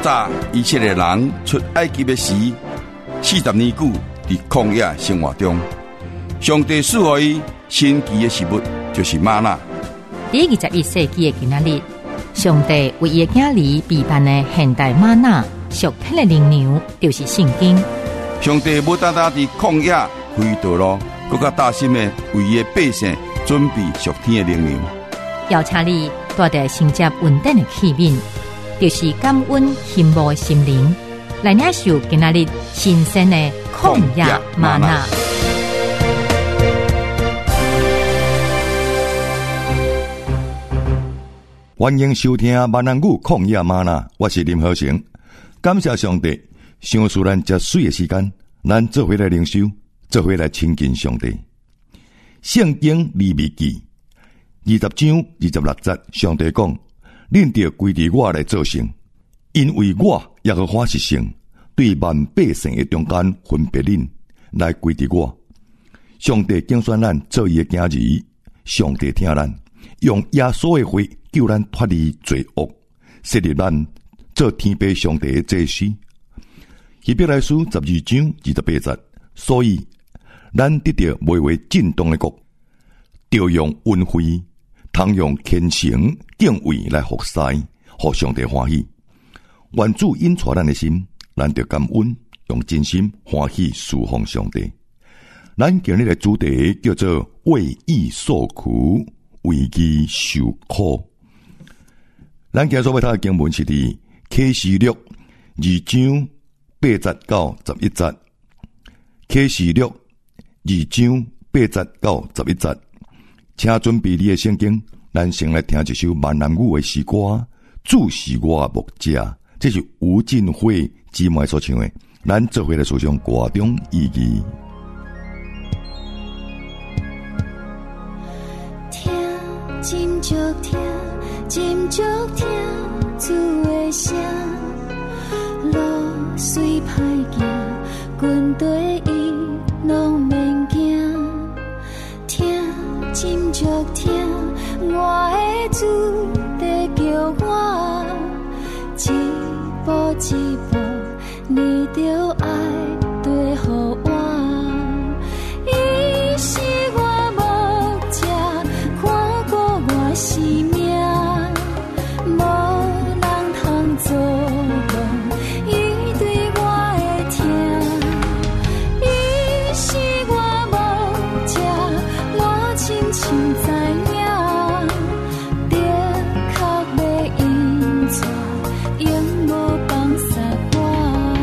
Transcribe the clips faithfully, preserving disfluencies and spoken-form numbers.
早以前的人出埃及的时，四十年久伫曠野生活中，上帝赐予伊神奇的食物，就是吗哪。 第二十一世纪的今仔日，上帝为伊的囝儿备办的现代吗哪属天的灵粮，就是圣经。 上帝不单单伫曠野开道路，更加大心的为伊的百姓准备属天的灵粮。 邀请你带着承接稳定的器皿，就是感恩羡慕的心灵，来领受今仔日新鲜的曠野嗎哪。 欢迎收听闽南语曠野嗎哪，我是林和成。感謝上帝，賞賜咱這水的時間，咱做回來靈修，做回來親近上帝。聖經利未記二十章二十六節，上帝講：恁着歸佇我來做聖，因為我耶和華是聖，對萬百姓的中間分別恁來歸佇我。上帝揀選咱做伊的囝兒，上帝聽咱，用耶穌的血救咱脫離罪惡，設立咱做天父上帝的祭司。希伯來書十二章二十八節，所以咱得到未為震動的國，就用恩惠，通用虔誠敬畏來服侍，互上帝歡喜。願主引帶咱的心，咱就感恩，用真心歡喜侍奉上帝。咱今日的主題叫做為義受苦，為義受苦。咱今日所要讀的經文是佇啟示錄二章八節到十一節。啟示錄二章八節到十一節，請準備你的聖經，咱先來聽一首閩南語的詩歌。主是我的牧者，這是吳振輝姊妹所唱的，咱做伙來思想歌中意義。 聽，真足聽，真足聽，主的聲，路雖歹行，軍隊伊攏免驚。聽，真足聽，我的主在叫我，一步一步，你著愛對乎我。伊是我牧者，看顧我性命，無人通作弄，伊對我會聽。伊是我牧者，我清清知影，的確要引帶，永無放撒我。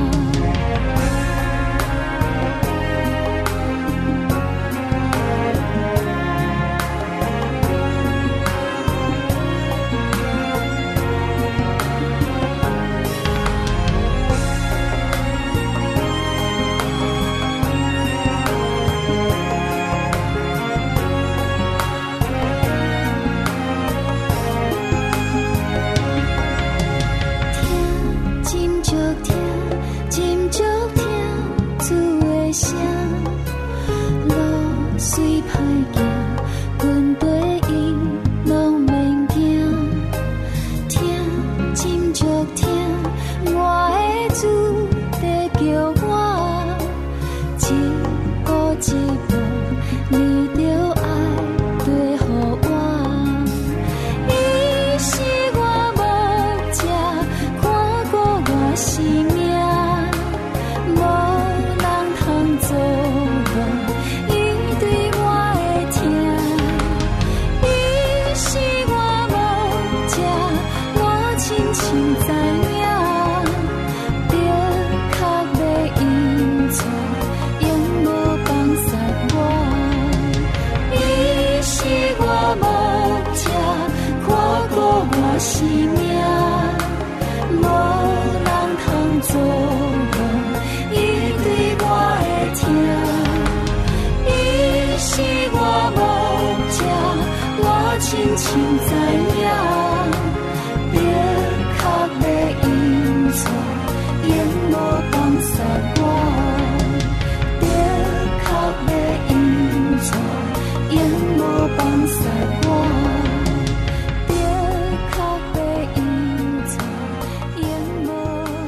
聽，真足聽，真足聽，主的聲，路雖歹行，軍隊伊攏免驚。聽，真足聽，我的主在叫我，一步一步，你著愛對乎我。伊是我牧者，看顧我性命，無人通作弄，伊對我會聽。伊是我牧者，我清清知影，的確要引帶，永無放撒我。伊是我牧者，看顧我性命，無人通作弄，伊對我會聽。伊是我牧者，我清清知影，的確要引帶，永無放撒我。的確要引帶，永無放撒我。的確要引帶，永無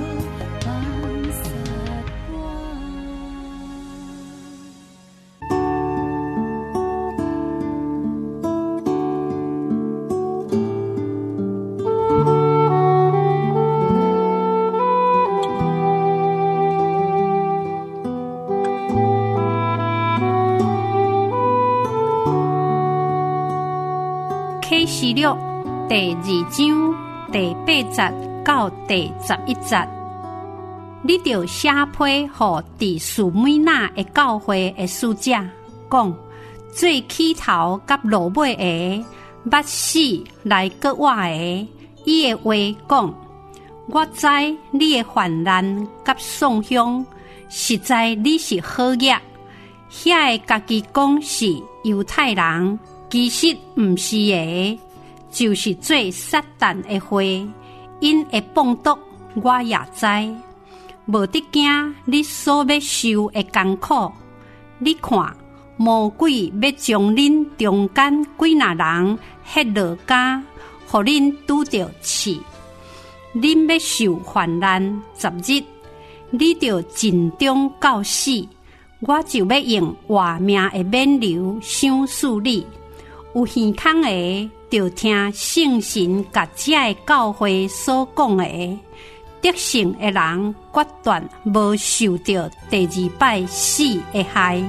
记录第二章第八节到第十一节。你着写批予伫士每那的教会的使者，讲最起头甲落尾的，捌死来搁活的，伊的话讲：我知你的患难甲丧凶，实在你是好业。遐个家己讲是犹太人，其实毋是的，就是做撒旦的话，因会放毒，我也知。无得惊你所要受的艰苦，你看魔鬼要将恁中间几若人ฮ็落家，互恁拄着刺。恁要受患难十日，你着尽忠到死，我就要用活命的冕旒赏赐你。有耳孔的，就听圣神甲这的教会所讲的。得胜的人决断无受到第二摆死的害。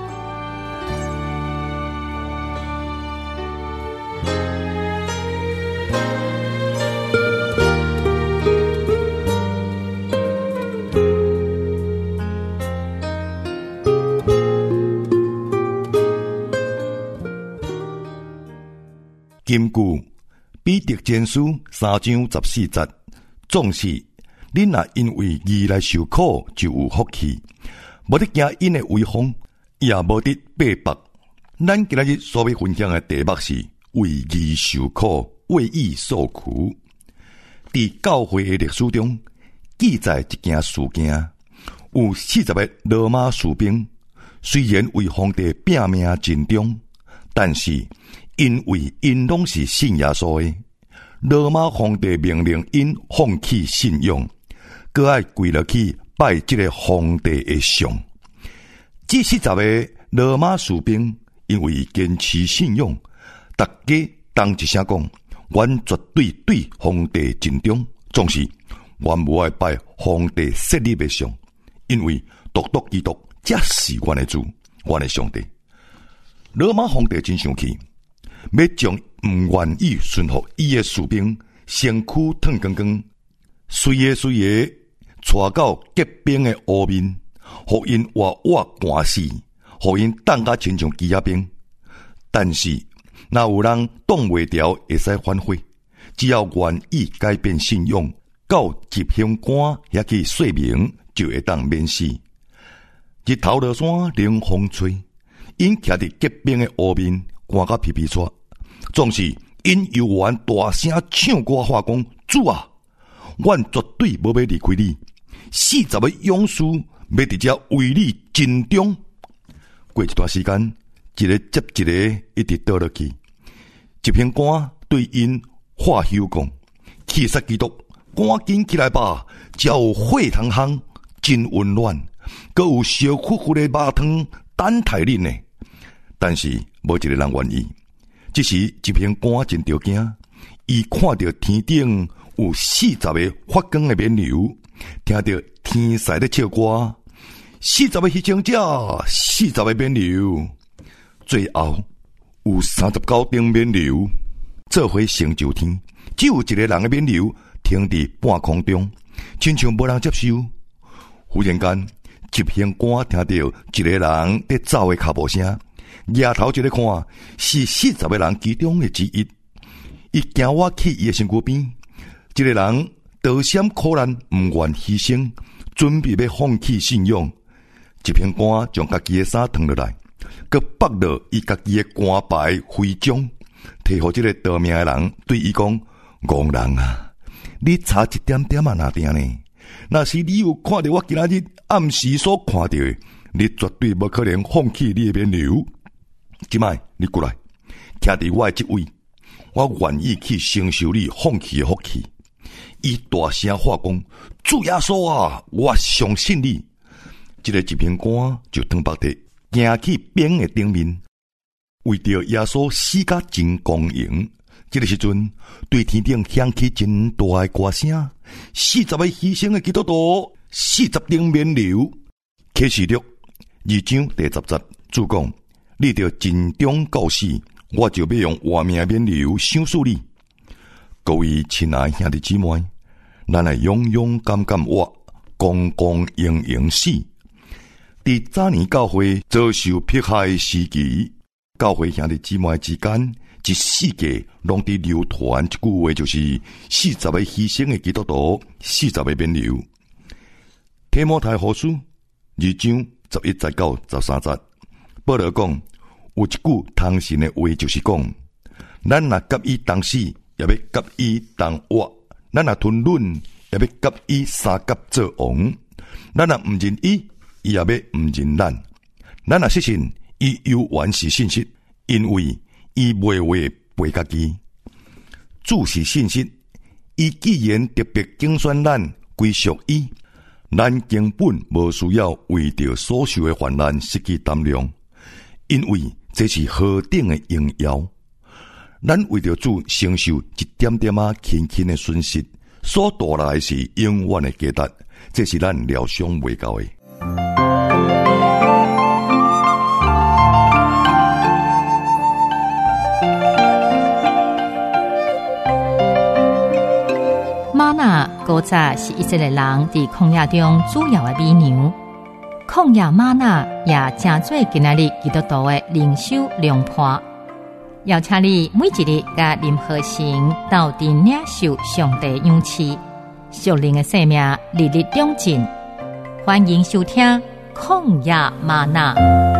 根據彼得前書三章十四節，總是恁若因為義來受苦，就有福氣；無得驚因的威風，也無得背縛。咱今日所要分享的題目是為義受苦，為義受苦。佇教會的歷史中，記載一件事件，有四十個羅馬士兵，雖然為皇帝拼命盡忠，但是因為因攏是信耶穌的，羅馬皇帝命令因放棄信仰，閣愛跪落去拜這個皇帝的像。這四十個羅馬士兵因為堅持信仰，大家同一聲講：阮絕對對皇帝盡忠，總是阮無愛拜皇帝設立的像，因為獨獨基督才是阮的主，阮的上帝。羅馬皇帝真生氣，要將毋願意順服伊的士兵身軀燙光光，隨個隨個帶到結冰的湖面，互因活活寒死，互因凍甲親像雞仔冰。但是若有人擋袂牢，會使反悔，只要願意改變信仰，到執行官遐去說明，就會當免死。日頭落山，冷風吹，因徛佇結冰的湖面，寒甲皮皮喘。總是因猶原大聲唱歌喊講：主啊，阮絕對無要離開你。四十個勇士要佇遮為你盡忠。過一段時間，一個接一個一直倒落去。執行官對因話休講：其實基督，趕緊起來吧！才有火通烘，真溫暖，閣有燒乎乎的肉湯等待恁呢。但是無一個人願意。這時執行官真着驚，伊看到天頂有四十個發光的冕旒，聽到天使咧唱歌，四十個犧牲者，四十個冕旒，最後有三十九頂冕旒，做伙成就天。只有一個人的冕旒停佇半空中，親像無人接受。忽然間，執行官聽到一個人在走的腳步聲。抬頭一個看，是四十個人其中的之一。伊行我去伊的身軀邊，這個人逃閃苦難，毋願犧牲，準備要放棄信仰。執行官將家己的衫脫落來，佮剝落伊家己的官牌徽章，摕互這個逃命的人，對伊講：戇人啊，你差一點點啊哪定呢？若是你有看到我今仔日暗時所看到的，你絕對無可能放棄你的冕旒。即擺你過來，徛佇我的這位，我願意去承受你放棄的福氣。伊大聲話講：主耶穌啊，我相信你。這個執行官就轉白地行去冰的頂面，為着耶穌死甲真光榮。這個時陣，對天頂響起真大的歌聲，四十個犧牲的基督徒，四十頂冕旒。啟示錄二章第十節，主講：你着盡忠到死， 我就要用活命免流赏赐你。各位亲爱兄弟姊妹，咱来勇勇敢敢活，公公赢赢死。伫早年教会遭受迫害时期，教会兄弟姊妹之间，一世纪拢伫流传一句话，就是四十个牺牲的基督徒，四十个免流。提摩太后书二章十一节到十三节，保罗讲有一句通神的话，就是讲，咱若甲伊同死，也要甲伊同活；咱若吞忍，也要甲伊三甲做王；咱若毋认伊，伊也要毋认咱。咱若失信，伊犹原是信实，因为伊袂话背家己。主是信实，伊既然特别竞选咱归属伊，咱根本无需要为着所受的患难失去胆量，因为这是何等的荣耀。咱为着主承受一点点啊轻轻的损失，所带来是永远的价值，这是咱料想袂到的。 玛纳古早是以色列人伫曠野中主要的美牛，旷野玛纳也正做今仔日基督徒的灵修良伴。邀请你每一日甲任何行到底领受上帝勇气，属灵的生命日日长进。欢迎收听曠野嗎哪。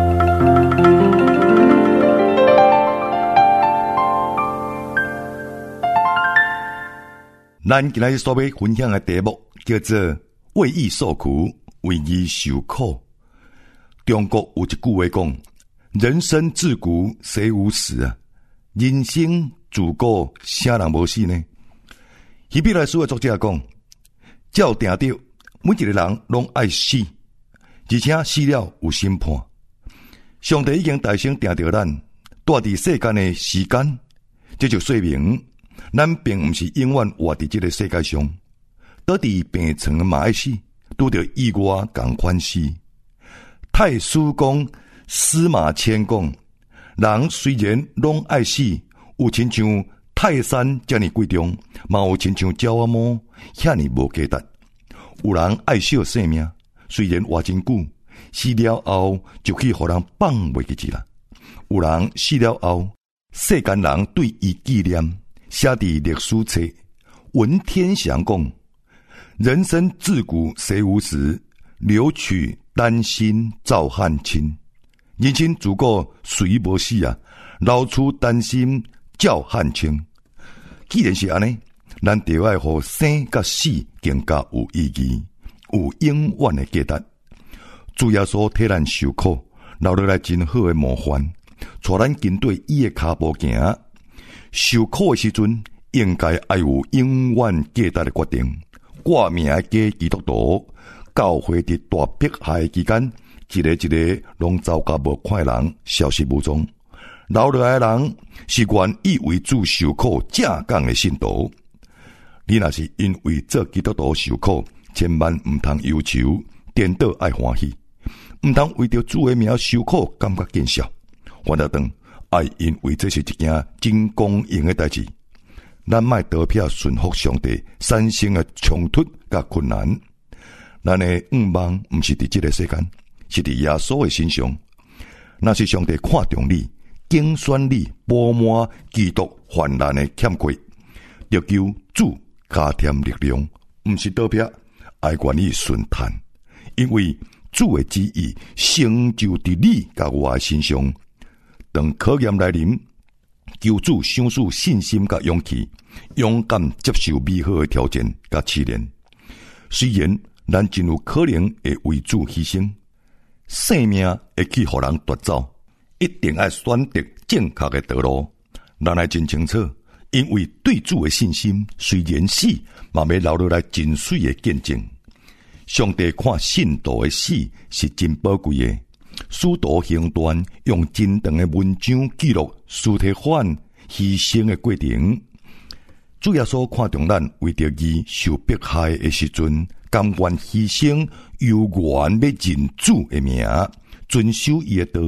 咱今日所要分享的题目叫做为义受苦，为义受苦。中国有一句话讲，人生自古谁无死啊？人生自古啥人无死呢？希伯来书的作者讲，照定着每一个人拢爱死，而且死了有审判。上帝已经大声定着咱带伫世间的时间，这就说明咱并毋是永远活伫这个世界上，倒伫病床嘛爱死，拄着意外共款死。太史公司马迁讲，人虽然拢爱死，有亲像泰山遮尔贵重，嘛有亲像鸟仔毛遐尔无价值。有人爱惜生命，虽然活真久，死了后就去互人放袂记去啦。有人死了后，世间人对伊纪念，写伫历史册。文天祥讲，人生自古谁无死，留取丹心照汗青。人生自古谁无死啊？留取丹心照汗青。既然是安尼，咱就要互生甲死更加有意义，有永远的价值。主耶稣替咱受苦，留落来真好的模范，带咱跟对伊的脚步行。受苦的时阵，应该爱有永远价值的决定。挂名嘅基督徒，教会伫大迫害期间，一个一个拢走甲无看的人消失无踪。留落来的人是愿意为主受苦正港的信徒。你若是因为做基督徒受苦，千万毋通忧愁，颠倒爱欢喜，毋通为着主的名受苦感觉见笑。反倒当爱因为这是一件真公平的代志。咱莫刀片顺服上帝产生的冲突甲困难。咱的愿望毋是伫这个世间，是伫耶稣的身上。若是上帝看重你，竞选你，补满基督患难的欠缺，就求主加添力量，毋是刀片，爱愿意顺叹，因为主的旨意成就伫你甲我的身上。当考验来临，求主赏赐信心甲勇气，勇敢接受美好的挑战甲试炼。虽然咱真有可能会为主牺牲，生命会去互人夺走，一定要选择正确的道路。咱来真清楚，因为对主的信心，虽然死，嘛要留落来真水的见证。上帝看信徒的死是真宝贵的。使徒行传用真长的文章记录司提反牺牲的过程。主耶稣看重咱为着义受迫害的时阵，甘愿牺牲，犹原要认主的名，遵守伊的道。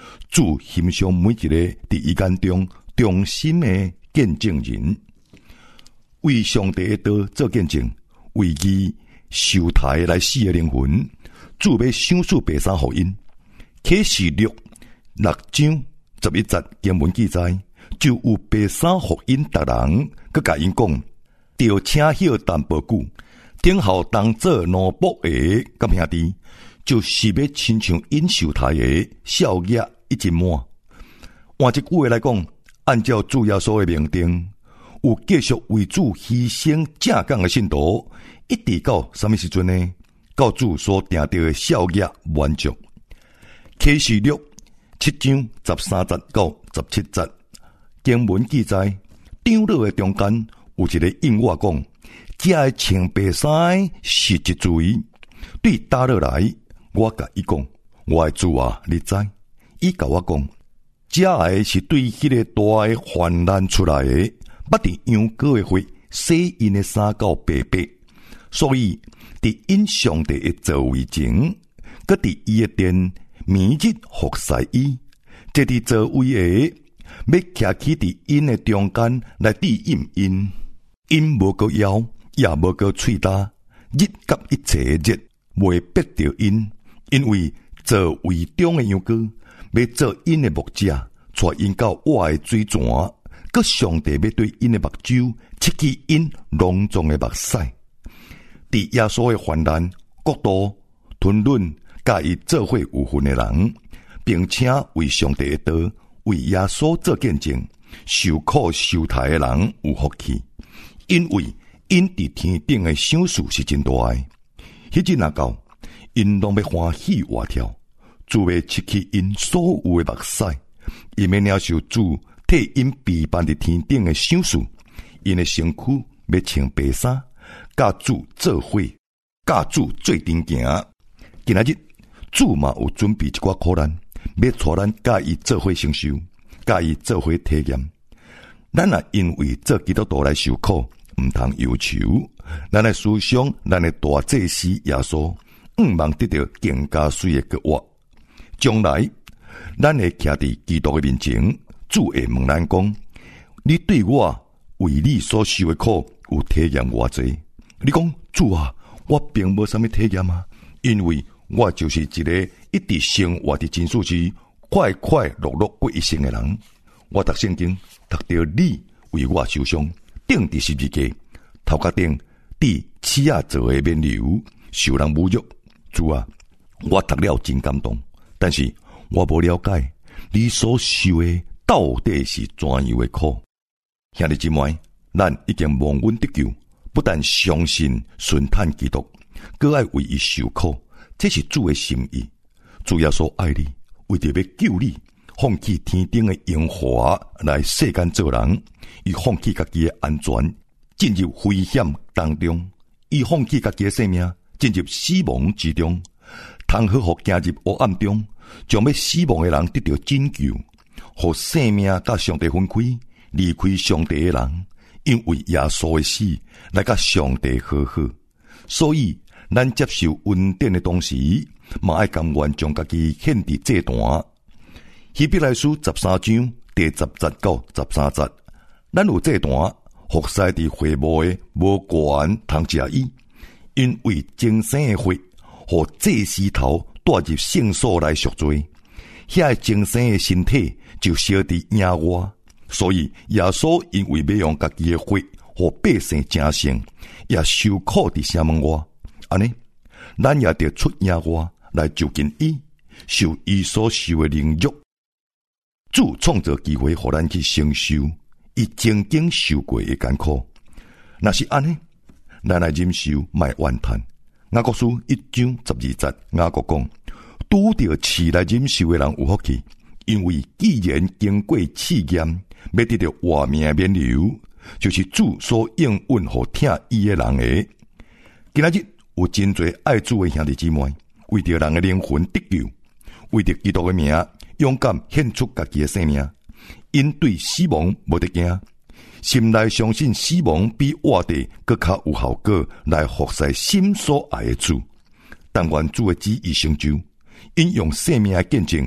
主欣赏每一个伫伊眼中忠心的见证人，为上帝的道做见证，为伊受抬来死的灵魂，主要赏赐白衫予因。启示录六章十一节经文记载，就有白衫予因逐人，佮甲因讲，着请歇淡薄久，等候当做奴仆的甲兄弟，就是要亲像因受抬的少爷一真满。换一句话来讲，按照主耶稣的命定，有继续为主牺牲正港的信徒，一直到什么时阵呢？到主所定定的少爷满足。启示录七章十三节到十七节经文记载，长老的中间有一个应我讲，这个穿白衫是一罪，对打落来，我甲伊讲，我的主啊，你知？伊甲我讲，这个是对迄个大的患难出来的，捌伫羊羔的血洗因的衫到白白，所以伫因上帝的座位前，佮伫伊的殿每日服侍伊，这伫座位的要徛起伫因的中间来抵应因，因无个腰，也无个喙焦，日甲一切日袂逼着因，因为座位中的羊羔要做因的牧者，带因到我的水泉，佮上帝要对因的目睭切去因隆重的目屎。伫耶稣的患难、国度、吞论，甲伊做伙有份的人，并且为上帝的道、为耶稣做见证，受苦受抬的人有福气，因为因伫天顶的赏赐是真大的。迄日若到，因拢要欢喜活跳，主要切去因所有的目屎，因要领受主替因备办伫天顶的赏赐，因的身躯要穿白衫，甲主做伙，甲主做阵行。今仔日主嘛有准备一寡苦难，要带咱甲伊做伙承受，甲伊做伙体验。咱也因为做基督徒来受苦，毋通忧愁。咱来思想咱的大祭司耶稣，毋望得到更加水的国活。将来咱会徛伫基督的面前，主会问咱讲：你对我为你所受的苦有体验偌济？你讲主啊，我并无啥物体验啊，因为我就是一个一直生活伫真属是快快乐乐过一生的人。我读圣经，读到你为我受伤，钉伫十字架，头壳顶伫刺仔做的面流，受人侮辱。主啊，我读了真感动，但是我无了解你所受的到底是怎样的苦。兄弟姊妹，咱已经蒙恩得救，不但相信顺坦基督，更爱为伊受苦，这是主的心意。主耶稣爱你，为着要救你，放弃天顶的荣华来世间做人，伊放弃家己的安全，进入危险当中，伊放弃家己的生命，进入死亡之中，通好互行入黑暗中，将要死亡的人得到拯救，互生命甲上帝分开，离开上帝的人，因为耶稣的死来甲上帝和好。所以咱接受恩典的同时，嘛爱甘愿将家己献伫祭坛。希伯来书十三章第十节到十三节，咱有祭坛，服侍伫会幕的无管通食伊，因为精生的血，互祭司头带入圣所来赎罪，遐个精生的身体就烧伫野外。所以耶稣因为要用家己的血，互百姓成圣，也受苦伫城门外。安尼，咱也得出野外来就近伊，受伊所受的凌辱。主创造机会，互咱去承受伊曾经受过的艰苦。若是安尼，咱来忍受，莫怨叹。雅各书一章十二节，雅各讲：拄着刺来忍受的人有福气，因为既然经过试验，要得到活命免流，就是主所应允互听伊的人的。今仔日有真侪爱主的兄弟姊妹，为着人的灵魂得救，为着基督的名，勇敢献出家己的生命，因对死亡无得惊，心内相信死亡比活地更较有效果，来服侍心所爱的主。但愿主的旨意成就，因用生命的见证，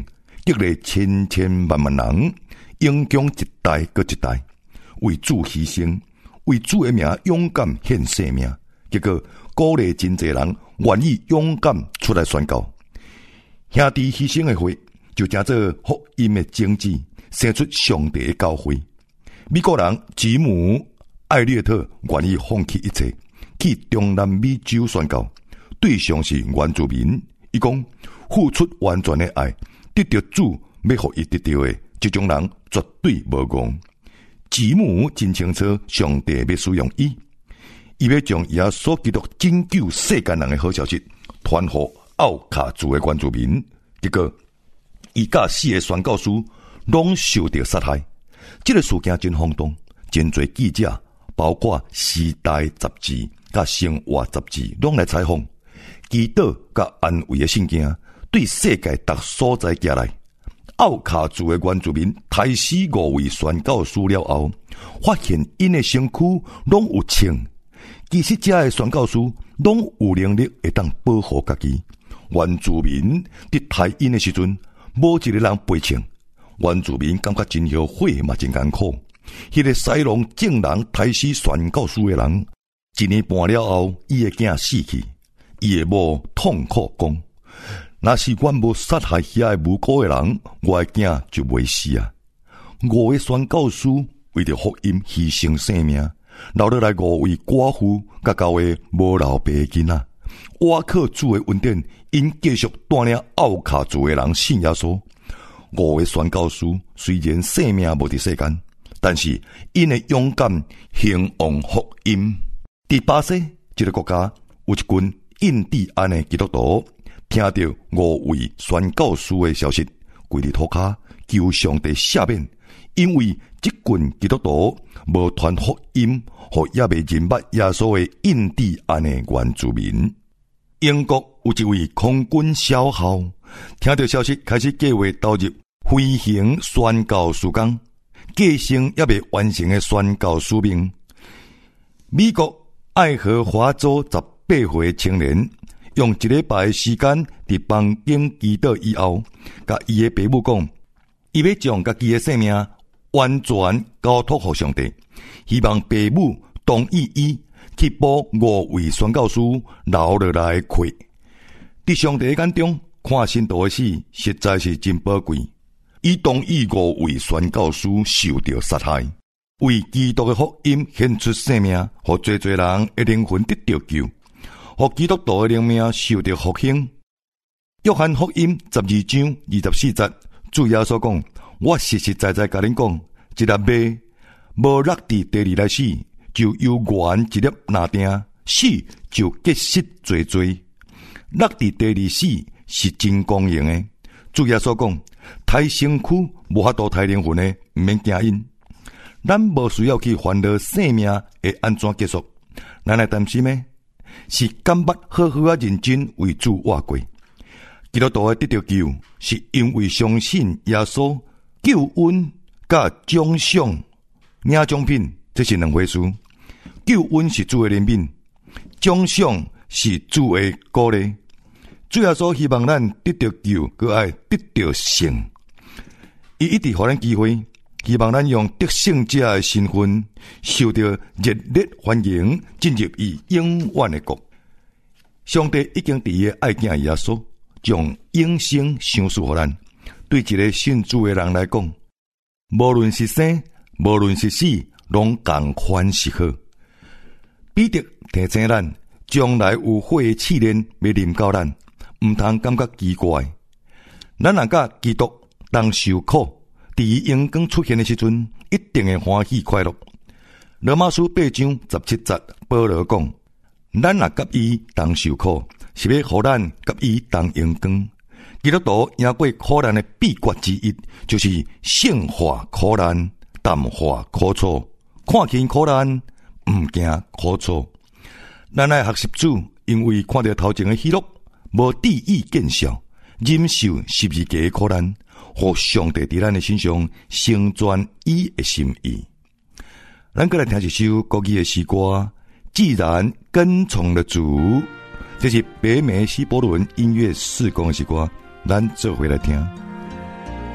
激励千千万万人，影响一代搁一代，为主牺牲，为主的名勇敢献性命。结果鼓励真侪人愿意勇敢出来宣告。兄弟牺牲的会，就成做福音的种子，生出上帝的教会。美国人吉姆艾略特愿意放弃一切，去中南美洲宣告，对象是原住民。伊讲付出完全的爱，得到主要互伊得到的，这种人绝对无戆。吉姆真清楚上帝要使用伊，伊要将耶稣基督拯救世间人的好消息传予奥卡族的原住民。结果伊甲四个宣教师拢受到杀害。这个事件真轰动，真侪记者，包括《时代》杂志甲《生活》杂志拢来采访，祈祷甲安慰的信件对世界各所在寄来。奥卡族的原住民杀死五位宣教师了后，发现因的身躯拢有枪，其实这的宣教师拢有能力会当保护家己。原住民伫杀因的时阵，无一个人背枪。原住民感觉真后悔嘛，真艰苦。迄个西龙正人杀死宣教师的人，一年半了后，伊的囝死去，伊的某痛苦讲：若是阮无杀害遐个无辜的人，我的囝就袂死啊！五位宣教师为着福音牺牲性命，留落来五位寡妇甲九个无老爸的囡仔。我靠主的恩典，因继续带领奥卡族的人信耶稣。五位宣教师虽然性命无伫世间，但是因的勇敢兴旺福音。伫巴西这个国家有一群印第安的基督徒，听到五位宣教师的消息，跪伫涂骹求上帝赦免，因为这群基督徒无传福音，互也未认捌耶稣的印第安的原住民。英国有一位空军少校，听到消息开始计划投入飞行宣教事工，继承也未完成的宣教使命。美国爱荷华州十八岁青年，用一礼拜的时间伫房间祈祷以后，甲伊的父母讲，伊要将家己的性命完全交托给上帝，希望父母同意伊去补五位宣教师留落来的亏。伫上帝眼中，看信徒的死实在是真宝贵。伊同意五位宣教师受到杀害，为基督的福音献出生命，互最最人的灵魂得到救，互基督徒的灵命受到复兴。约翰福音十二章二十四节，主耶稣讲：我实实在在甲恁讲，一粒麦无落地地里来死，就有原一粒拿定，死就结实最最。落地地里死是真公平的。主耶稣讲：太身躯无法度太灵魂的，毋免惊因。咱无需要去烦恼生命会安怎结束，咱来担心的是甘捌好好啊认真为主活过。基督徒的得到救，是因为相信耶稣救恩甲奖赏领奖品，这是两回事。救恩是主的怜悯，奖赏是主的鼓励。主耶稣希望咱得到救，佮爱得到胜。伊一直互咱机会，希望咱用得胜者的身份，受到热烈欢迎，进入伊永远的国。上帝已经伫伊的爱子耶稣，将永生赏赐互咱。对一个信主的人来讲，无论是生，无论是死，拢共款是好。彼得提醒咱，将来有火的试炼要临到咱，毋通感觉奇怪。咱若甲基督当受苦，伫伊阳光出现的时阵，一定会欢喜快乐。罗马书八章十七节，保罗讲：咱若甲伊当受苦，是要互咱甲伊当阳光。基督徒赢过苦难的秘诀之一，就是胜化苦难，淡化苦楚，看见苦难，毋惊苦楚。咱爱学习主，因为看到头前的喜乐，无地意见笑，忍受十字架的苦难，互上帝伫咱的身上成全伊的心意。咱过来听一首国语的诗歌，既然跟从了主，这是北美西伯伦音乐事工的诗歌，咱做回来听。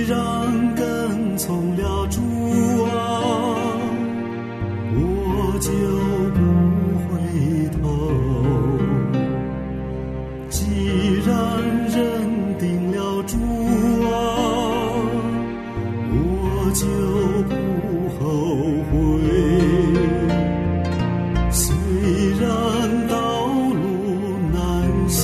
然跟从了主啊，我就不回头。既然认定了主啊，我就不后悔。虽然道路难行，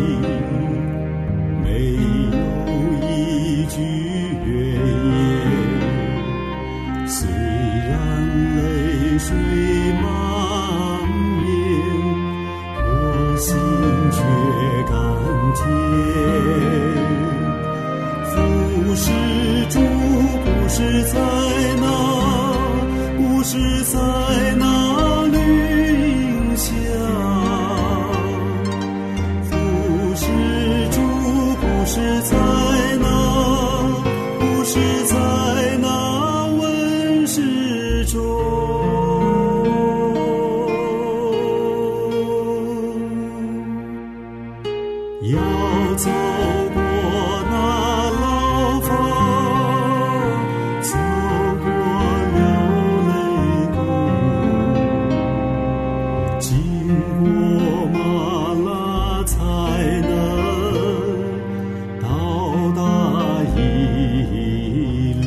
没有一句怨言，虽然泪水满面，我心却甘甜。服侍主不是在那，不是在那绿荫下，服侍主不是在那，不是在那温室中。要走过那牢房，走过流泪谷，经过马拉才能到达伊犁。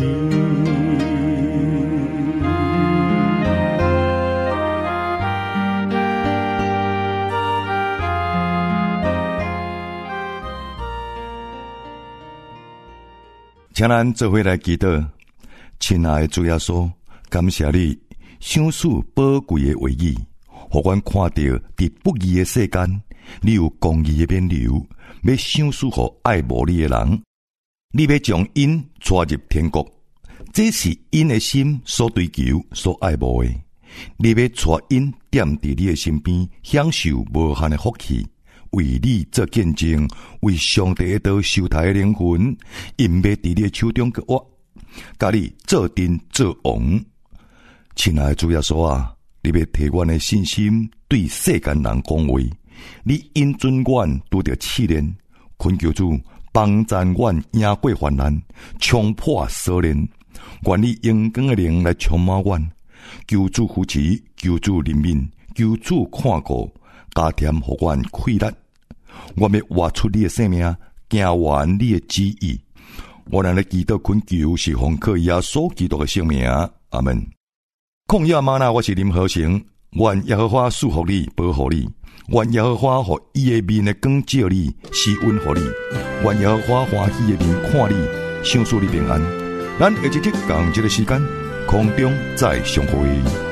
请咱做伙来祈祷。亲爱的主耶稣，感谢你赏赐宝贵的话语，互阮看到伫不义的世间，你有公义的免流，要赏赐互爱慕你的人，你要将因带入天国，这是因的心所追求、所爱慕的。你要带因踮伫你的身边，享受无限的福气。为你做见证，为上帝的道受抬的灵魂，因要伫你的手中个活，甲你做阵做王。亲爱的主耶稣啊，你要提阮的信心对世间人讲话，你因准阮拄着试炼，恳求主帮赞阮赢过患难，冲破锁链，愿你阳光的灵来充满阮，求主扶持，求主怜悯，求主看顾，加添互阮气力。我要活出你的生命，行完你的旨意。我咱的祈祷恳求是奉靠耶稣基督的圣名，阿门。曠野吗哪，我是林和成。愿耶和华祝福你，保护你。愿耶和华互伊的面的光照你，施恩互你。愿耶和华欢喜的面看你，赏赐你平安。咱下一节同一个时间，空中再相会。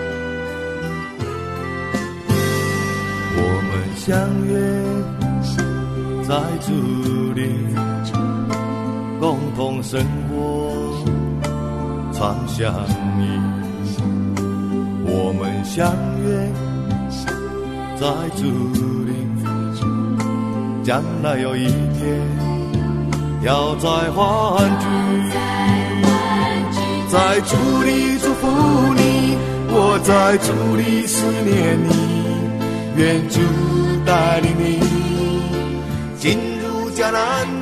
我们相约在主里，共同生活，常相依。我们相约在主里，将来有一天要再欢聚，在主里祝福你，我在主里思念你，愿主带领你进入迦南